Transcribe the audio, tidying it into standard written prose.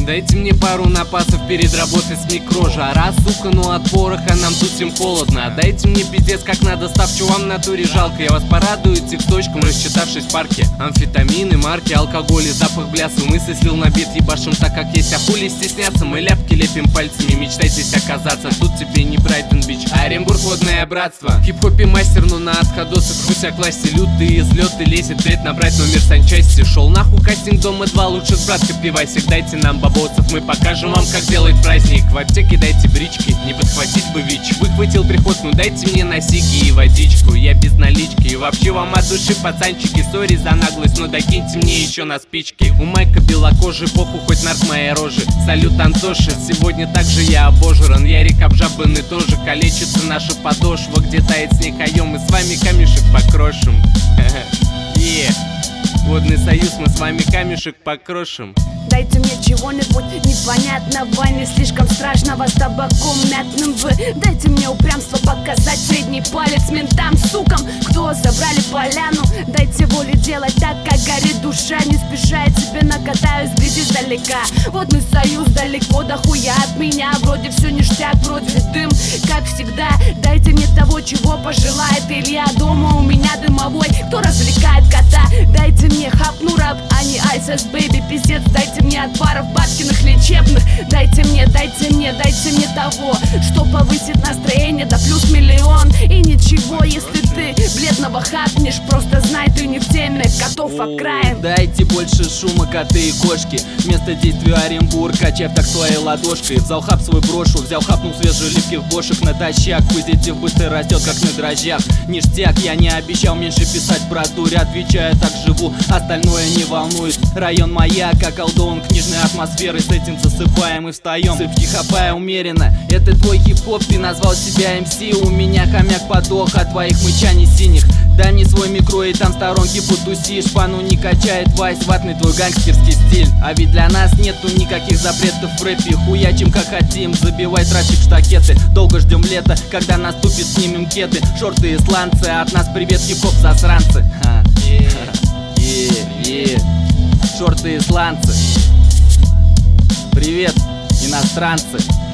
Дайте мне пару напасов перед работой с микро. Жара, сука, ну от пороха нам тут всем холодно. Дайте мне пиздец как надо, ставчу вам в натуре жалко. Я вас порадую тикточком, рассчитавшись в парке. Амфетамины, марки, алкоголь и запах бляса. Мысли слил на бит, ебашим так как есть. А хули стесняться, мы ляпки лепим пальцами. Мечтайтесь оказаться, тут тебе не Брайтон-Бич, а Оренбург, водное братство. Хип-хопе мастер, но на отходосах хуся классе. Лютые излеты, лезет бред набрать номер санчасти. Шел нахуй кастинг дома 2, лучше с браткой пивасик. Дайте нам бабоцев, мы покажем вам, как делать праздник. В аптеке дайте брички, не подхватить бы ВИЧ. Выхватил приход, ну дайте мне носики и водичку. Я без налички, и вообще вам от души, пацанчики. Сори за наглость, но докиньте мне еще на спички. У Майка белокожий, похуй хоть нарк моей рожи. Салют, Антоши, сегодня также я обожран. Ярик обжабанный тоже, калечится наша подошва. Где тает снег, а мы с вами камешек покрошим. Водный союз, мы с вами камешек покрошим. Дайте мне чего-нибудь непонятного, не слишком страшного, с табаком мятным вы. Дайте мне упрямство показать, средний палец ментам, сукам, кто забрали поляну. Дайте воли делать так, как горит душа. Не спеша, я тебе накатаю, сгляди издалека. Водный союз далеко, да хуя от меня. Вроде все ништяк, вроде дым, как всегда. Дайте мне того, чего пожелает Илья. Дома у меня дымовой, кто развлекает кота. Дайте мне хапну раб, а не айсэс, бэйби, пиздец. Дайте мне отваров бабкиных лечебных. Дайте мне того, что повысит настроение до плюс миллион. И ничего, если ты бледного хапнешь, просто знай, ты не в теме котов окраин. Дайте больше шума, коты и кошки. Место действия Оренбург, качав так своей ладошкой. Взял хап свой брошу, взял хапнул свежих липких бошек натощак. Позитив быстро растет, как на дрожжах. Ништяк, я не обещал меньше писать про дурь. Отвечаю, так живу, остальное не волнует. Район маяк, околдован книжной атмосферой. С этим засыпаем и встаем. Сыпь хапая умеренно, это твой хип-хоп, ты назвал себя МС. У меня хомяк подох от твоих мычаний синих. Дай мне свой микро и там в сторонке потусишь. Пану не качает вайс, ватный твой гангстерский стиль. А ведь для нас нету никаких запретов в рэпе. Хуячим как хотим, забивай трачек в штакеты. Долго ждем лета, когда наступит, снимем кеды. Шорты и сланцы, от нас привет, хип-хоп засранцы. Шорты и сланцы. Привет, иностранцы.